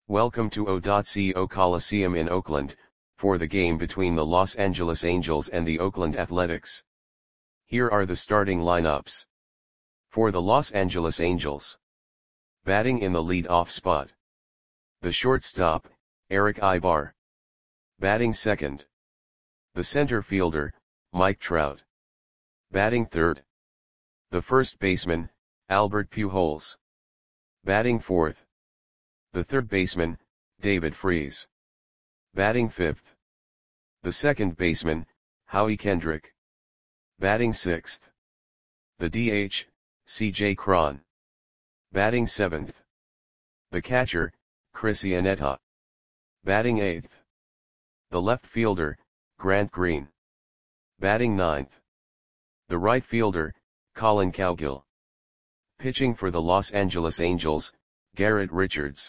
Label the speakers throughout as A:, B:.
A: Welcome to O.CO Coliseum in Oakland, for the game between the Los Angeles Angels and the Oakland Athletics. Here are the starting lineups. For the Los Angeles Angels. Batting in the lead-off spot. The shortstop, Erick Aybar. Batting second. The center fielder, Mike Trout. Batting third. The first baseman, Albert Pujols. Batting fourth. The third baseman, David Freese. Batting fifth. The second baseman, Howie Kendrick. Batting sixth. The DH, C.J. Cron. Batting seventh. The catcher, Chris Iannetta. Batting eighth. The left fielder, Grant Green. Batting ninth. The right fielder, Collin Cowgill. Pitching for the Los Angeles Angels, Garrett Richards.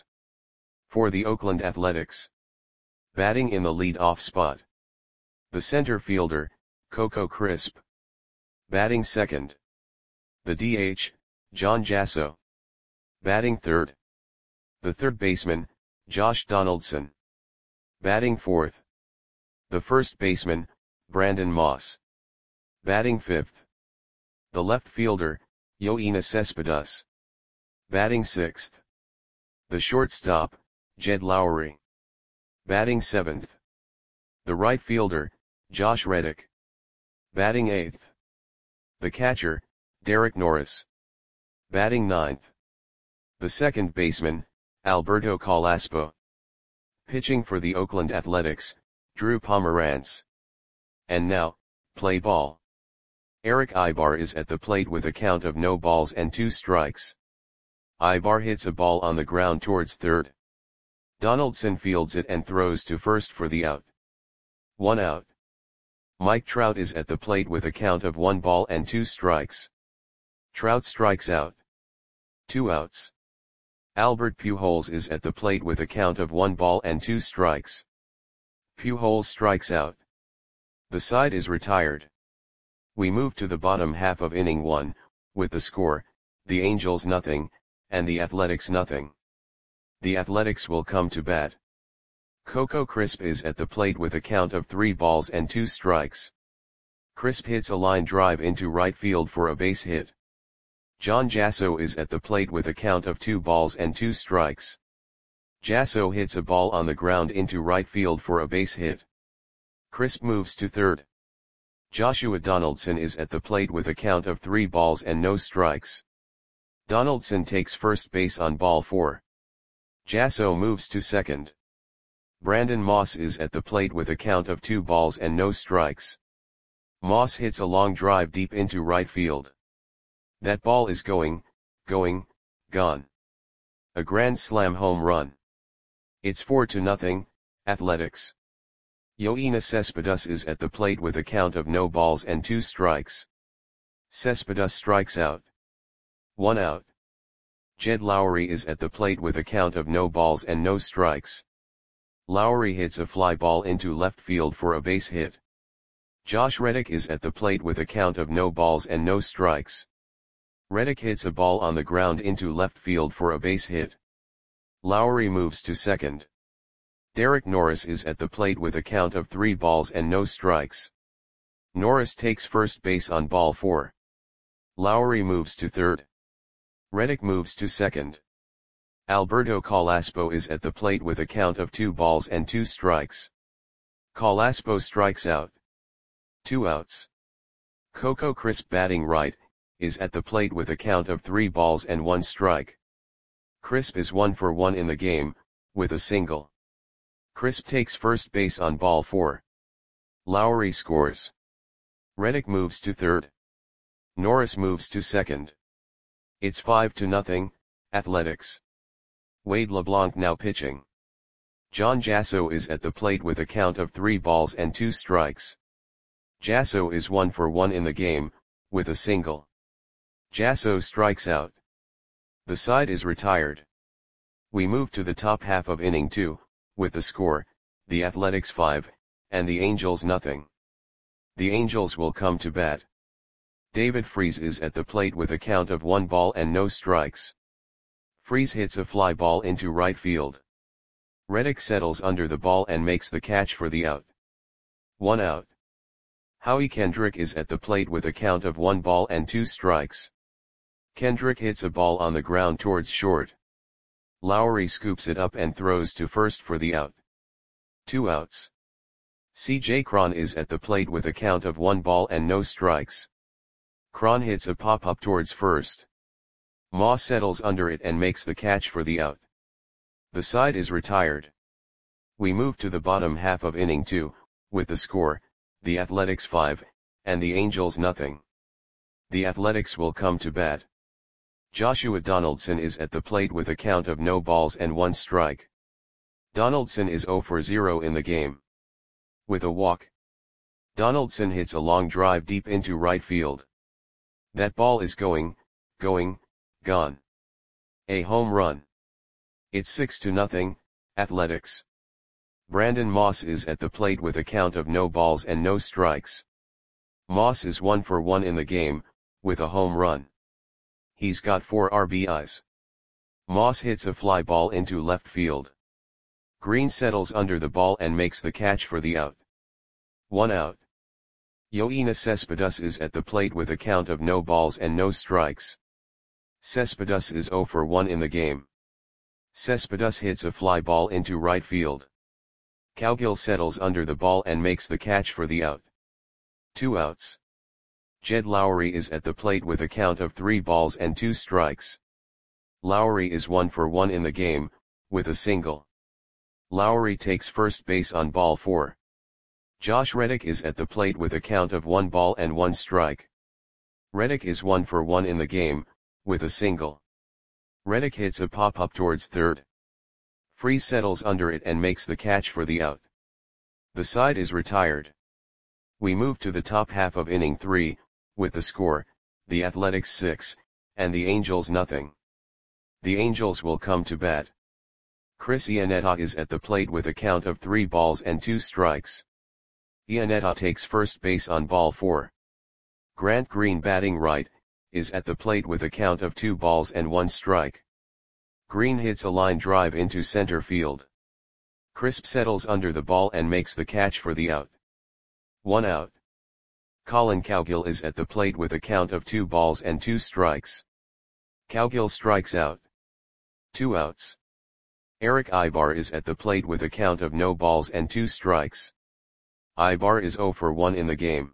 A: For the Oakland Athletics. Batting in the lead-off spot. The center fielder, Coco Crisp. Batting second. The DH, John Jasso. Batting third. The third baseman, Josh Donaldson. Batting fourth. The first baseman, Brandon Moss. Batting fifth. The left fielder, Yoenis Cespedes. Batting sixth. The shortstop, Jed Lowrie. Batting seventh. The right fielder, Josh Reddick. Batting eighth. The catcher, Derek Norris. Batting ninth. The second baseman, Alberto Carrasco. Pitching for the Oakland Athletics, Drew Pomeranz. And now, play ball. Erick Aybar is at the plate with a count of no balls and 2 strikes. Aybar hits a ball on the ground towards third. Donaldson fields it and throws to first for the out. 1 out. Mike Trout is at the plate with a count of 1 ball and 2 strikes. Trout strikes out. 2 outs. Albert Pujols is at the plate with a count of 1 ball and 2 strikes. Pujols strikes out. The side is retired. We move to the bottom half of inning 1, with the score, the Angels nothing, and the Athletics nothing. The Athletics will come to bat. Coco Crisp is at the plate with a count of 3 balls and 2 strikes. Crisp hits a line drive into right field for a base hit. John Jasso is at the plate with a count of 2 balls and 2 strikes. Jasso hits a ball on the ground into right field for a base hit. Crisp moves to third. Joshua Donaldson is at the plate with a count of 3 balls and no strikes. Donaldson takes first base on ball 4. Jasso moves to second. Brandon Moss is at the plate with a count of 2 balls and no strikes. Moss hits a long drive deep into right field. That ball is gone. A grand slam home run. It's 4-0, Athletics. Yoenis Cespedes is at the plate with a count of no balls and 2 strikes. Cespedes strikes out. 1 out. Jed Lowrie is at the plate with a count of no balls and no strikes. Lowrie hits a fly ball into left field for a base hit. Josh Reddick is at the plate with a count of no balls and no strikes. Reddick hits a ball on the ground into left field for a base hit. Lowrie moves to second. Derek Norris is at the plate with a count of 3 balls and no strikes. Norris takes first base on ball 4. Lowrie moves to third. Reddick moves to second. Alberto Carrasco is at the plate with a count of 2 balls and 2 strikes. Carrasco strikes out. 2 outs. Coco Crisp batting right, is at the plate with a count of 3 balls and 1 strike. Crisp is 1 for 1 in the game, with a single. Crisp takes first base on ball 4. Lowrie scores. Reddick moves to third. Norris moves to second. It's 5-0, Athletics. Wade LeBlanc now pitching. John Jasso is at the plate with a count of 3 balls and 2 strikes. Jasso is 1 for 1 in the game, with a single. Jasso strikes out. The side is retired. We move to the top half of inning 2, with the score, the Athletics 5, and the Angels nothing. The Angels will come to bat. David Freese is at the plate with a count of 1 ball and no strikes. Freese hits a fly ball into right field. Reddick settles under the ball and makes the catch for the out. 1 out. Howie Kendrick is at the plate with a count of 1 ball and 2 strikes. Kendrick hits a ball on the ground towards short. Lowry scoops it up and throws to first for the out. 2 outs. C.J. Cron is at the plate with a count of 1 ball and no strikes. Cron hits a pop-up towards first. Moss settles under it and makes the catch for the out. The side is retired. We move to the bottom half of inning 2, with the score, the Athletics 5, and the Angels nothing. The Athletics will come to bat. Joshua Donaldson is at the plate with a count of no balls and 1 strike. Donaldson is 0 for 0 in the game. With a walk, Donaldson hits a long drive deep into right field. That ball is going, gone. A home run. It's 6-0, Athletics. Brandon Moss is at the plate with a count of no balls and no strikes. Moss is 1 for 1 in the game, with a home run. He's got 4 RBIs. Moss hits a fly ball into left field. Green settles under the ball and makes the catch for the out. 1 out. Yoenis Cespedes is at the plate with a count of no balls and no strikes. Cespedes is 0 for 1 in the game. Cespedes hits a fly ball into right field. Cowgill settles under the ball and makes the catch for the out. 2 outs. Jed Lowry is at the plate with a count of 3 balls and 2 strikes. Lowry is 1 for 1 in the game, with a single. Lowry takes first base on ball 4. Josh Reddick is at the plate with a count of 1 ball and 1 strike. Reddick is 1 for 1 in the game, with a single. Reddick hits a pop-up towards third. Freese settles under it and makes the catch for the out. The side is retired. We move to the top half of inning 3, with the score, the Athletics 6, and the Angels nothing. The Angels will come to bat. Chris Iannetta is at the plate with a count of 3 balls and 2 strikes. Iannetta takes first base on ball 4. Grant Green, batting right, is at the plate with a count of 2 balls and 1 strike. Green hits a line drive into center field. Crisp settles under the ball and makes the catch for the out. 1 out. Colin Cowgill is at the plate with a count of 2 balls and 2 strikes. Cowgill strikes out. 2 outs. Eric Ibar is at the plate with a count of no balls and 2 strikes. Ibar is 0 for 1 in the game.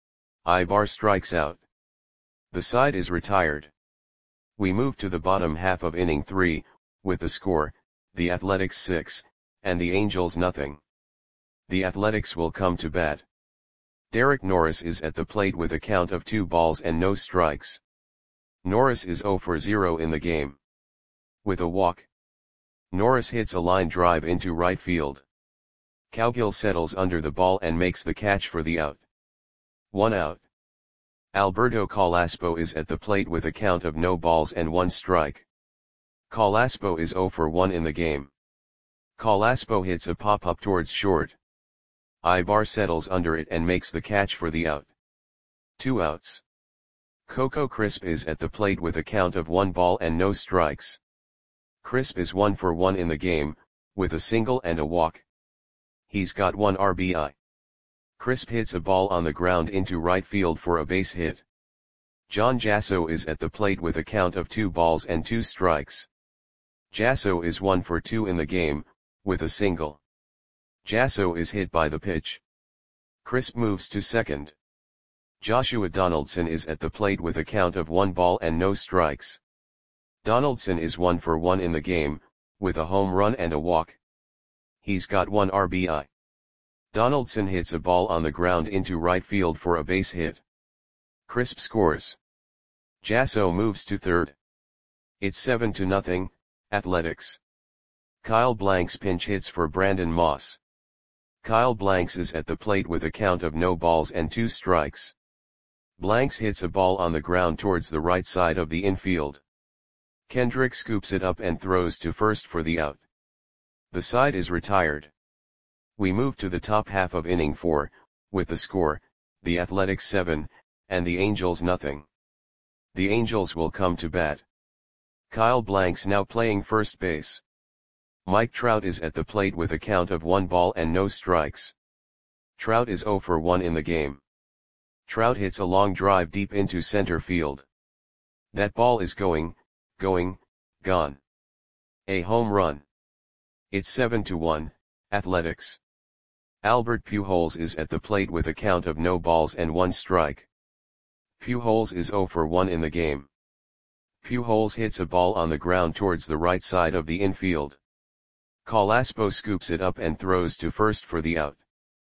A: Ibar strikes out. The side is retired. We move to the bottom half of inning 3, with the score, the Athletics 6, and the Angels nothing. The Athletics will come to bat. Derek Norris is at the plate with a count of 2 balls and no strikes. Norris is 0 for 0 in the game. With a walk, Norris hits a line drive into right field. Cowgill settles under the ball and makes the catch for the out. 1 out. Alberto Calaspo is at the plate with a count of no balls and 1 strike. Calaspo is 0 for 1 in the game. Calaspo hits a pop-up towards short. Ibar settles under it and makes the catch for the out. 2 outs. Coco Crisp is at the plate with a count of 1 ball and no strikes. Crisp is 1 for 1 in the game, with a single and a walk. He's got 1 RBI. Crisp hits a ball on the ground into right field for a base hit. John Jasso is at the plate with a count of 2 balls and 2 strikes. Jasso is 1 for 2 in the game, with a single. Jasso is hit by the pitch. Crisp moves to second. Joshua Donaldson is at the plate with a count of 1 ball and no strikes. Donaldson is 1 for 1 in the game, with a home run and a walk. He's got 1 RBI. Donaldson hits a ball on the ground into right field for a base hit. Crisp scores. Jasso moves to third. It's 7-0, Athletics. Kyle Blanks pinch hits for Brandon Moss. Kyle Blanks is at the plate with a count of no balls and 2 strikes. Blanks hits a ball on the ground towards the right side of the infield. Kendrick scoops it up and throws to first for the out. The side is retired. We move to the top half of inning 4, with the score, the Athletics 7, and the Angels nothing. The Angels will come to bat. Kyle Blanks now playing first base. Mike Trout is at the plate with a count of 1 ball and no strikes. Trout is 0 for 1 in the game. Trout hits a long drive deep into center field. That ball is going, gone. A home run. It's 7-1, Athletics. Albert Pujols is at the plate with a count of no balls and 1 strike. Pujols is 0 for 1 in the game. Pujols hits a ball on the ground towards the right side of the infield. Carrasco scoops it up and throws to first for the out.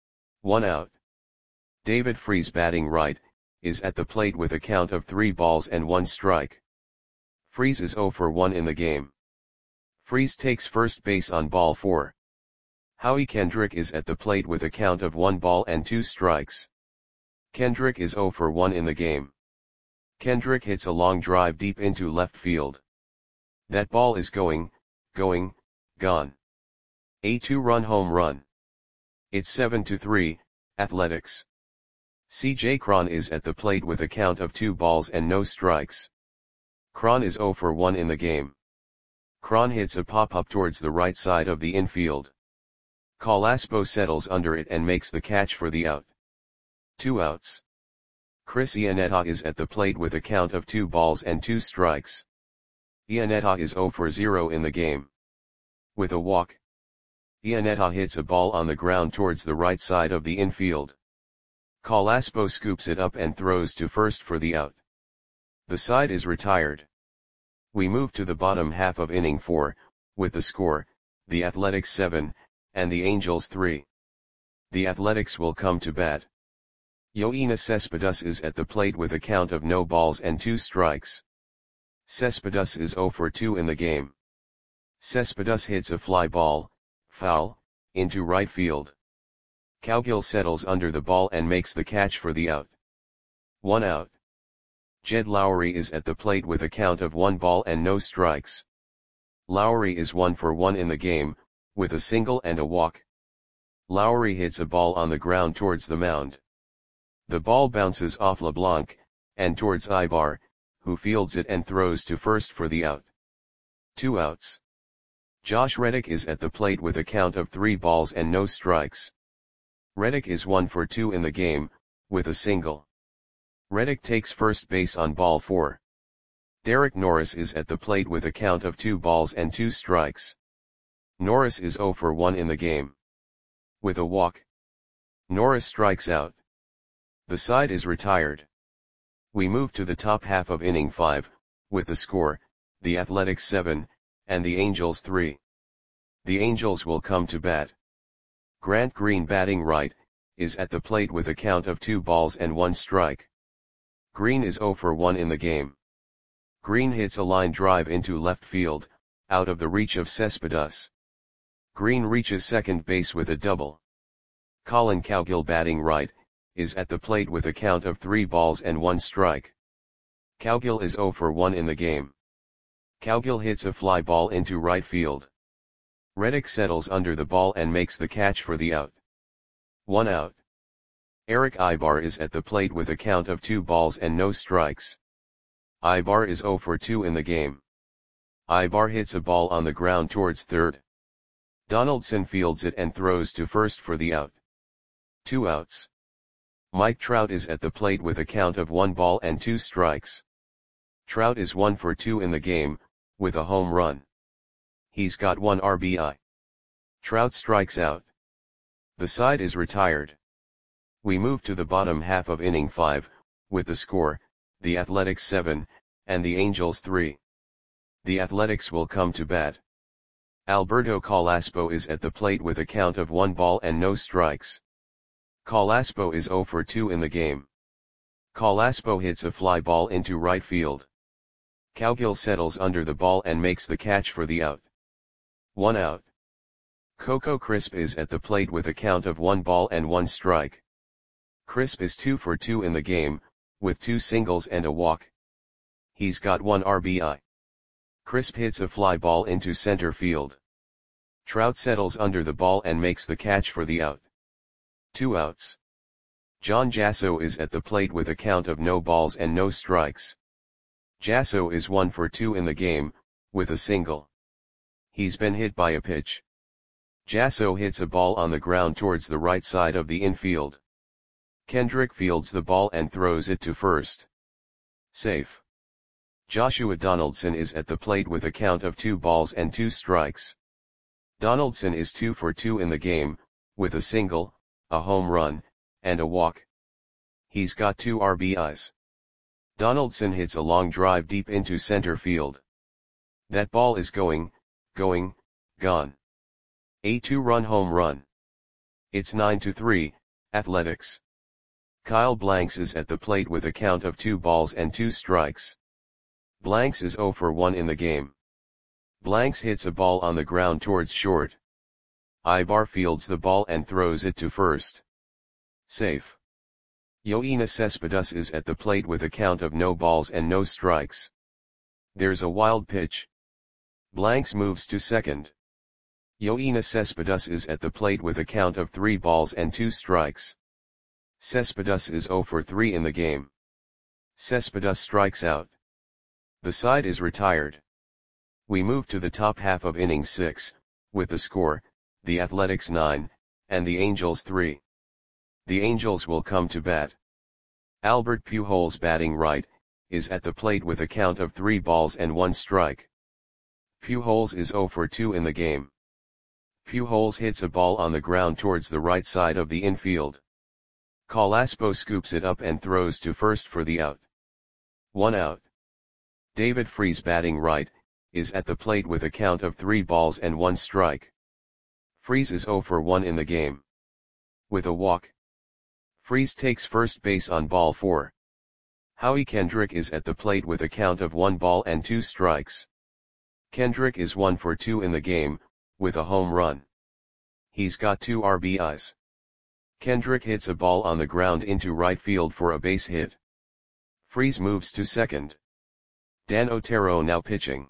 A: 1 out. David Freese, batting right, is at the plate with a count of 3 balls and 1 strike. Freese is 0 for 1 in the game. Freese takes first base on ball 4. Howie Kendrick is at the plate with a count of 1 ball and 2 strikes. Kendrick is 0 for 1 in the game. Kendrick hits a long drive deep into left field. That ball is going, gone. A 2-run home run. It's 7-3, Athletics. C.J. Cron is at the plate with a count of 2 balls and no strikes. Cron is 0 for 1 in the game. Cron hits a pop-up towards the right side of the infield. Carrasco settles under it and makes the catch for the out. 2 outs. Chris Iannetta is at the plate with a count of 2 balls and 2 strikes. Iannetta is 0 for 0 in the game. With a walk, Iannetta hits a ball on the ground towards the right side of the infield. Carrasco scoops it up and throws to first for the out. The side is retired. We move to the bottom half of inning 4, with the score, the Athletics 7, and the Angels 3. The Athletics will come to bat. Yoenis Cespedes is at the plate with a count of no balls and 2 strikes. Cespedes is 0 for 2 in the game. Cespedes hits a fly ball, foul, into right field. Cowgill settles under the ball and makes the catch for the out. 1 out. Jed Lowrie is at the plate with a count of 1 ball and no strikes. Lowrie is 1 for 1 in the game, with a single and a walk. Lowrie hits a ball on the ground towards the mound. The ball bounces off LeBlanc, and towards Ibar, who fields it and throws to first for the out. 2 outs. Josh Reddick is at the plate with a count of 3 balls and no strikes. Reddick is 1 for 2 in the game, with a single. Reddick takes first base on ball 4. Derek Norris is at the plate with a count of 2 balls and 2 strikes. Norris is 0 for 1 in the game. With a walk, Norris strikes out. The side is retired. We move to the top half of inning 5, with the score, the Athletics 7, and the Angels 3. The Angels will come to bat. Grant Green, batting right, is at the plate with a count of 2 balls and 1 strike. Green is 0 for 1 in the game. Green hits a line drive into left field, out of the reach of Cespedes. Green reaches second base with a double. Colin Cowgill, batting right, is at the plate with a count of 3 balls and 1 strike. Cowgill is 0 for 1 in the game. Cowgill hits a fly ball into right field. Reddick settles under the ball and makes the catch for the out. 1 out. Eric Ibar is at the plate with a count of 2 balls and no strikes. Ibar is 0 for 2 in the game. Ibar hits a ball on the ground towards third. Donaldson fields it and throws to first for the out. 2 outs. Mike Trout is at the plate with a count of 1 ball and 2 strikes. Trout is 1 for 2 in the game, with a home run. He's got 1 RBI. Trout strikes out. The side is retired. We move to the bottom half of inning 5, with the score, the Athletics 7, and the Angels 3. The Athletics will come to bat. Alberto Carrasco is at the plate with a count of 1 ball and no strikes. Carrasco is 0 for 2 in the game. Carrasco hits a fly ball into right field. Cowgill settles under the ball and makes the catch for the out. 1 out. Coco Crisp is at the plate with a count of 1 ball and 1 strike. Crisp is 2 for 2 in the game, with 2 singles and a walk. He's got 1 RBI. Crisp hits a fly ball into center field. Trout settles under the ball and makes the catch for the out. 2 outs. John Jasso is at the plate with a count of no balls and no strikes. Jasso is 1 for 2 in the game, with a single. He's been hit by a pitch. Jasso hits a ball on the ground towards the right side of the infield. Kendrick fields the ball and throws it to first. Safe. Joshua Donaldson is at the plate with a count of 2 balls and 2 strikes. Donaldson is 2 for 2 in the game, with a single, a home run, and a walk. He's got 2 RBIs. Donaldson hits a long drive deep into center field. That ball is gone. A 2-run home run. It's 9-3, Athletics. Kyle Blanks is at the plate with a count of 2 balls and 2 strikes. Blanks is 0 for 1 in the game. Blanks hits a ball on the ground towards short. Ibar fields the ball and throws it to first. Safe. Yoenis Cespedes is at the plate with a count of no balls and no strikes. There's a wild pitch. Blanks moves to second. Yoenis Cespedes is at the plate with a count of 3 balls and 2 strikes. Cespedes is 0 for 3 in the game. Cespedes strikes out. The side is retired. We move to the top half of inning 6, with the score, the Athletics 9, and the Angels 3. The Angels will come to bat. Albert Pujols, batting right, is at the plate with a count of 3 balls and 1 strike. Pujols is 0 for 2 in the game. Pujols hits a ball on the ground towards the right side of the infield. Calaspo scoops it up and throws to first for the out. 1 out. David Freese, batting right, is at the plate with a count of 3 balls and 1 strike. Freese is 0 for 1 in the game. With a walk. Freese takes first base on ball 4. Howie Kendrick is at the plate with a count of 1 ball and 2 strikes. Kendrick is 1 for 2 in the game, with a home run. He's got 2 RBIs. Kendrick hits a ball on the ground into right field for a base hit. Freese moves to second. Dan Otero now pitching.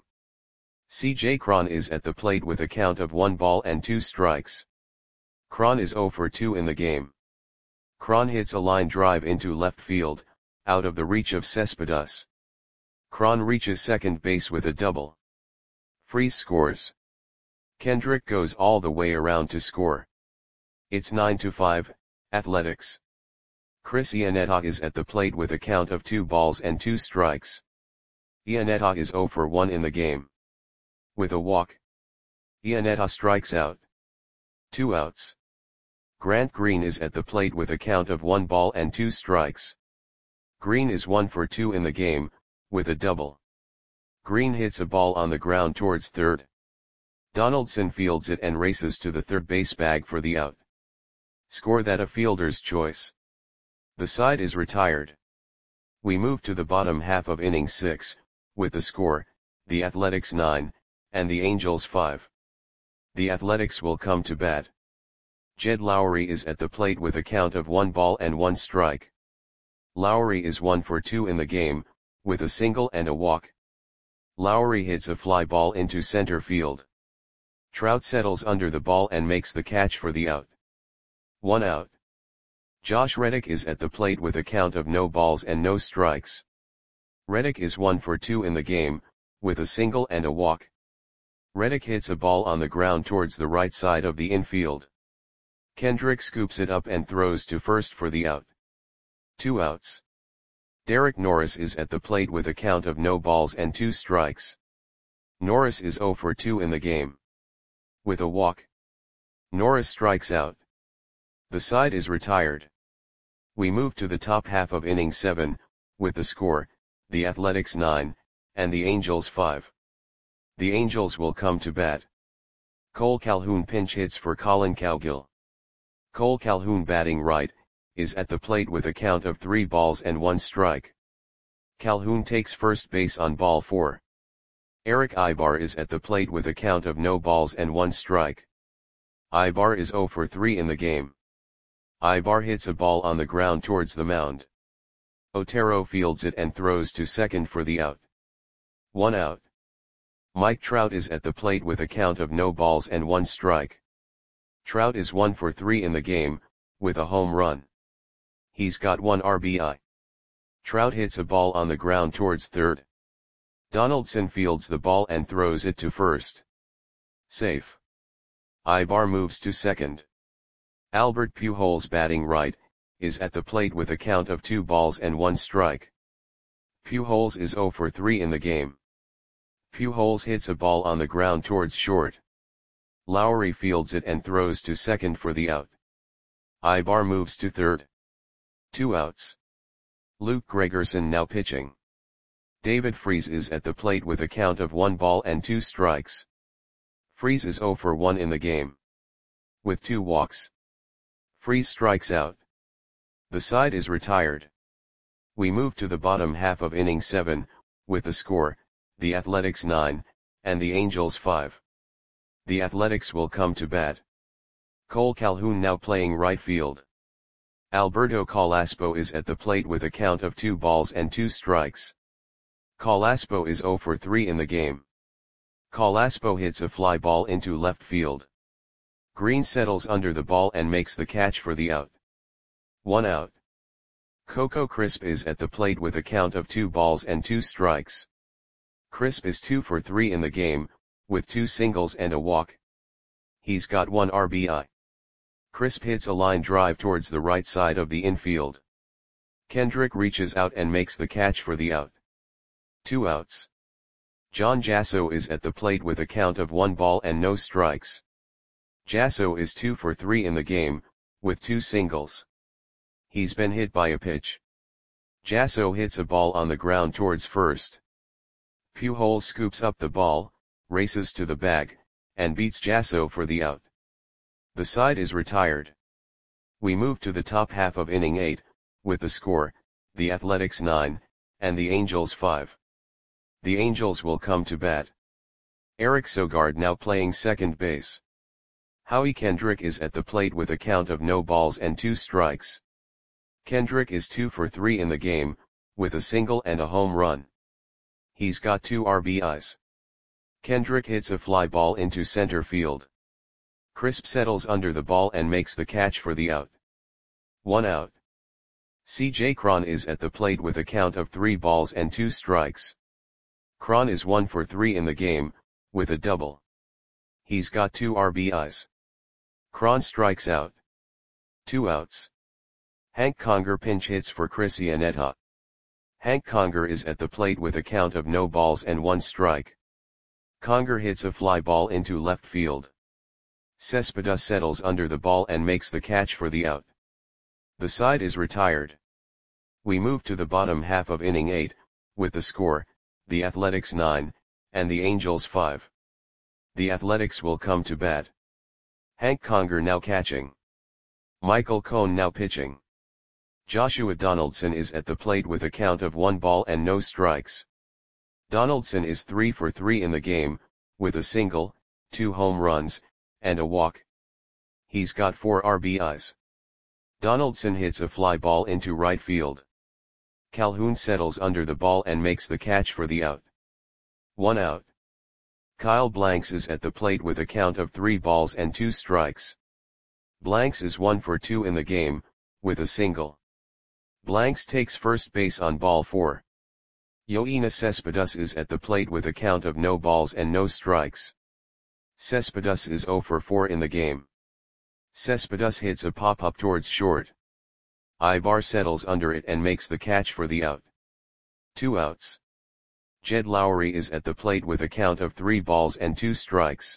A: C.J. Cron is at the plate with a count of 1 ball and 2 strikes. Cron is 0 for 2 in the game. Cron hits a line drive into left field, out of the reach of Cespedes. Cron reaches second base with a double. Freese scores. Kendrick goes all the way around to score. It's 9-5, Athletics. Chris Iannetta is at the plate with a count of 2 balls and 2 strikes. Iannetta is 0 for 1 in the game. With a walk. Iannetta strikes out. 2 outs. Grant Green is at the plate with a count of 1 ball and 2 strikes. Green is 1 for 2 in the game, with a double. Green hits a ball on the ground towards third. Donaldson fields it and races to the third base bag for the out. Score that a fielder's choice. The side is retired. We move to the bottom half of inning 6, with the score, the Athletics 9, and the Angels 5. The Athletics will come to bat. Jed Lowry is at the plate with a count of 1 ball and 1 strike. Lowry is 1 for 2 in the game, with a single and a walk. Lowry hits a fly ball into center field. Trout settles under the ball and makes the catch for the out. 1 out. Josh Reddick is at the plate with a count of no balls and no strikes. Reddick is 1 for 2 in the game, with a single and a walk. Reddick hits a ball on the ground towards the right side of the infield. Kendrick scoops it up and throws to first for the out. 2 outs. Derek Norris is at the plate with a count of no balls and 2 strikes. Norris is 0 for 2 in the game. With a walk. Norris strikes out. The side is retired. We move to the top half of inning 7, with the score, the Athletics 9, and the Angels 5. The Angels will come to bat. Cole Calhoun pinch hits for Colin Cowgill. Cole Calhoun, batting right, is at the plate with a count of 3 balls and 1 strike. Calhoun takes first base on ball 4. Eric Ibar is at the plate with a count of no balls and 1 strike. Ibar is 0 for 3 in the game. Ibar hits a ball on the ground towards the mound. Otero fields it and throws to second for the out. 1 out. Mike Trout is at the plate with a count of no balls and 1 strike. Trout is 1 for 3 in the game, with a home run. He's got 1 RBI. Trout hits a ball on the ground towards third. Donaldson fields the ball and throws it to first. Safe. Ibar moves to second. Albert Pujols, batting right, is at the plate with a count of 2 balls and 1 strike. Pujols is 0 for 3 in the game. Pujols hits a ball on the ground towards short. Lowry fields it and throws to second for the out. Ibar moves to third. 2 outs. Luke Gregerson now pitching. David Freese is at the plate with a count of 1 ball and 2 strikes. Freese is 0 for 1 in the game. With 2 walks. Freese strikes out. The side is retired. We move to the bottom half of inning 7, with the score, the Athletics 9, and the Angels 5. The Athletics will come to bat. Cole Calhoun now playing right field. Alberto Carrasco is at the plate with a count of 2 balls and 2 strikes. Carrasco is 0 for 3 in the game. Carrasco hits a fly ball into left field. Green settles under the ball and makes the catch for the out. 1 out. Coco Crisp is at the plate with a count of 2 balls and 2 strikes. Crisp is 2 for 3 in the game, with 2 singles and a walk. He's got 1 RBI. Crisp hits a line drive towards the right side of the infield. Kendrick reaches out and makes the catch for the out. 2 outs. John Jasso is at the plate with a count of 1 ball and no strikes. Jasso is 2 for 3 in the game, with 2 singles. He's been hit by a pitch. Jasso hits a ball on the ground towards first. Pujols scoops up the ball, races to the bag, and beats Jasso for the out. The side is retired. We move to the top half of inning 8, with the score, the Athletics 9, and the Angels 5. The Angels will come to bat. Eric Sogard now playing second base. Howie Kendrick is at the plate with a count of no balls and 2 strikes. Kendrick is 2 for 3 in the game, with a single and a home run. He's got 2 RBIs. Kendrick hits a fly ball into center field. Crisp settles under the ball and makes the catch for the out. 1 out. C.J. Cron is at the plate with a count of 3 balls and 2 strikes. Cron is 1 for 3 in the game, with a double. He's got 2 RBIs. Cron strikes out. 2 outs. Hank Conger pinch hits for Chris Iannetta. Hank Conger is at the plate with a count of no balls and 1 strike. Conger hits a fly ball into left field. Cespedes settles under the ball and makes the catch for the out. The side is retired. We move to the bottom half of inning 8, with the score, the Athletics 9, and the Angels 5. The Athletics will come to bat. Hank Conger now catching. Michael Cone now pitching. Joshua Donaldson is at the plate with a count of 1 ball and no strikes. Donaldson is 3 for 3 in the game, with a single, 2 home runs, and a walk. He's got 4 RBIs. Donaldson hits a fly ball into right field. Calhoun settles under the ball and makes the catch for the out. 1 out. Kyle Blanks is at the plate with a count of 3 balls and 2 strikes. Blanks is 1 for 2 in the game, with a single. Blanks takes first base on ball 4. Yoenis Cespedes is at the plate with a count of no balls and no strikes. Cespedes is 0 for 4 in the game. Cespedes hits a pop-up towards short. Ibar settles under it and makes the catch for the out. 2 outs. Jed Lowry is at the plate with a count of 3 balls and 2 strikes.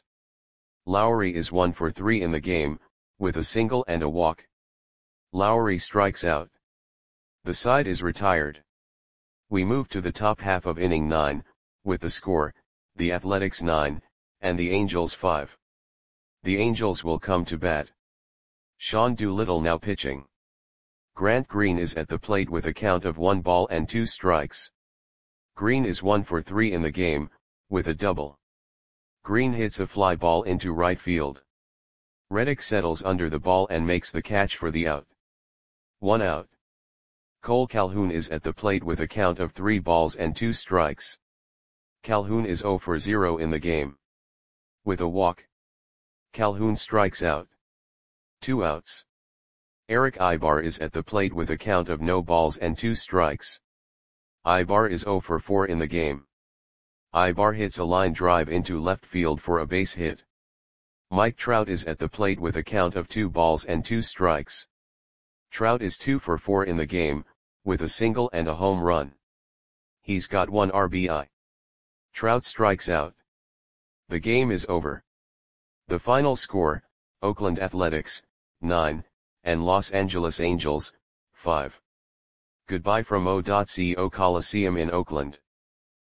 A: Lowry is 1 for 3 in the game, with a single and a walk. Lowry strikes out. The side is retired. We move to the top half of inning 9, with the score, the Athletics 9, and the Angels 5. The Angels will come to bat. Sean Doolittle now pitching. Grant Green is at the plate with a count of 1 ball and 2 strikes. Green is 1 for 3 in the game, with a double. Green hits a fly ball into right field. Reddick settles under the ball and makes the catch for the out. 1 out. Cole Calhoun is at the plate with a count of 3 balls and 2 strikes. Calhoun is 0 for 0 in the game. With a walk. Calhoun strikes out. 2 outs. Eric Ibar is at the plate with a count of no balls and 2 strikes. Ibar is 0 for 4 in the game. Ibar hits a line drive into left field for a base hit. Mike Trout is at the plate with a count of 2 balls and 2 strikes. Trout is 2 for 4 in the game, with a single and a home run. He's got 1 RBI. Trout strikes out. The game is over. The final score, Oakland Athletics, 9, and Los Angeles Angels, 5. Goodbye from O.CO Coliseum in Oakland.